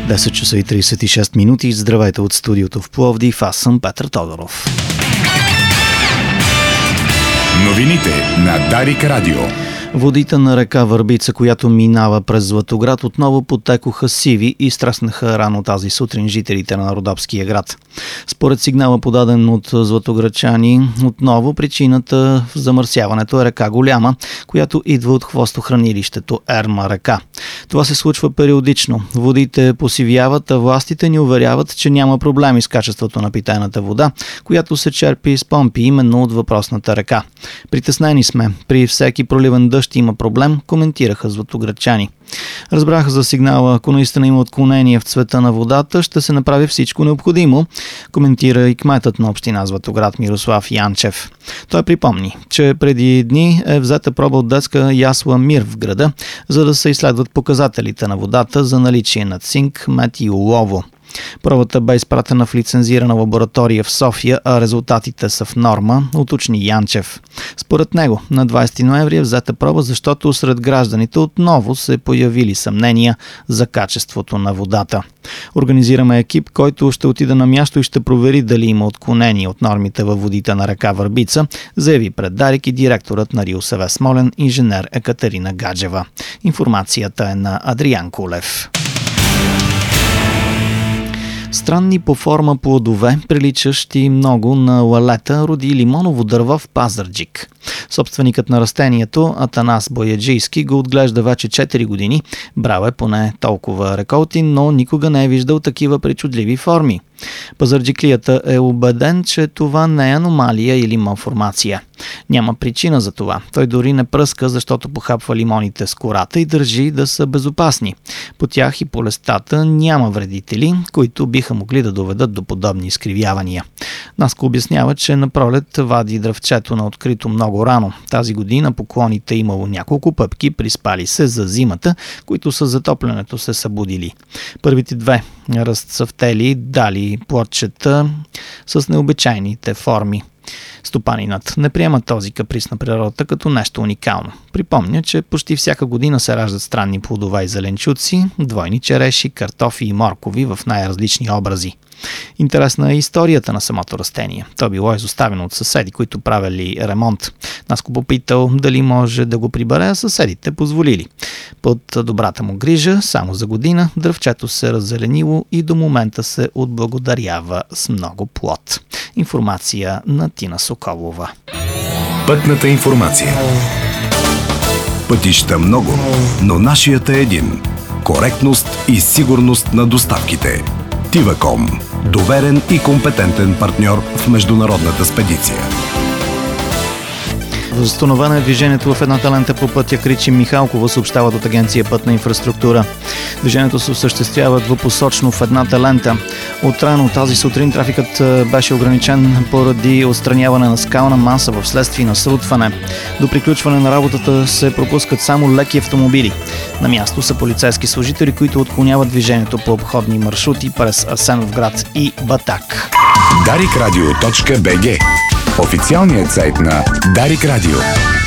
10 часа и 36 минути. Здравейте от студиото в Пловдив. Аз съм Петър Тодоров. Новините на Дарик Радио. Водите на река Върбица, която минава през Златоград, отново потекоха сиви и стреснаха рано тази сутрин жителите на Родопския град. Според сигнала, подаден от златоградчани, отново причината в замърсяването е река Голяма, която идва от хвостохранилището Ерма река. Това се случва периодично. Водите посивяват, а властите ни уверяват, че няма проблеми с качеството на питейната вода, която се черпи с помпи именно от въпросната река. Притеснени сме. При всеки проливен дъжд има проблем, коментираха златоградчани. Разбраха за сигнала, ако наистина има отклонение в цвета на водата, ще се направи всичко необходимо, коментира и кметът на община Златоград Мирослав Янчев. Той припомни, че преди дни е взета проба от детска ясла Мир в града, за да се изследват показателите на водата за наличие на цинк, мед и олово. Пробата бе изпратена в лицензирана лаборатория в София, а резултатите са в норма, уточни Янчев. Според него, на 20 ноември е взета проба, защото сред гражданите отново се появили съмнения за качеството на водата. Организираме екип, който ще отиде на място и ще провери дали има отклонение от нормите във водите на река Върбица, заяви пред Дарик и директорът на РИОСВ Смолян, инженер Екатерина Гаджева. Информацията е на Адриан Кулев. Странни по форма плодове, приличащи много на лалета, роди лимоново дърво в Пазарджик. Собственикът на растението, Атанас Бояджийски, го отглежда вече 4 години. Брал е поне толкова реколти, но никога не е виждал такива причудливи форми. Пазарджиклията е убеден, че това не е аномалия или малформация. Няма причина за това. Той дори не пръска, защото похапва лимоните с кората и държи да са безопасни. По тях и по листата няма вредители, които биха могли да доведат до подобни изкривявания. Наско обяснява, че на пролет вади дръвчето на открито много рано. Тази година по клоните имало няколко пъпки, приспали се за зимата, които с затоплянето се събудили. Първите две разцъфтели дали плодчета с необичайните форми. Стопанинът не приема този каприз на природата като нещо уникално. Припомня, че почти всяка година се раждат странни плодове и зеленчуци, двойни череши, картофи и моркови в най-различни образи. Интересна е историята на самото растение. То било изоставено от съседи, които правили ремонт. Наско попитал дали може да го прибере, а съседите позволили. Под добрата му грижа, само за година, дръвчето се раззеленило и до момента се отблагодарява с много плод. Информация на Тина Соколова. Пътната информация. Пътища много, но нашият е един. Коректност и сигурност на доставките. Тиваком. Доверен и компетентен партньор в международната спедиция. Възстановено е движението в едната лента по пътя Кричим-Михалково, съобщават от агенция Пътна инфраструктура. Движението се осъществява двупосочно в едната лента. Отрано тази сутрин трафикът беше ограничен поради отстраняване на скална маса в следствие на срутване. До приключване на работата се пропускат само леки автомобили. На място са полицейски служители, които отклоняват движението по обходни маршрути през Асеновград и Батак. Дарикрадио.bg. Официалният сайт на Дарик Радио.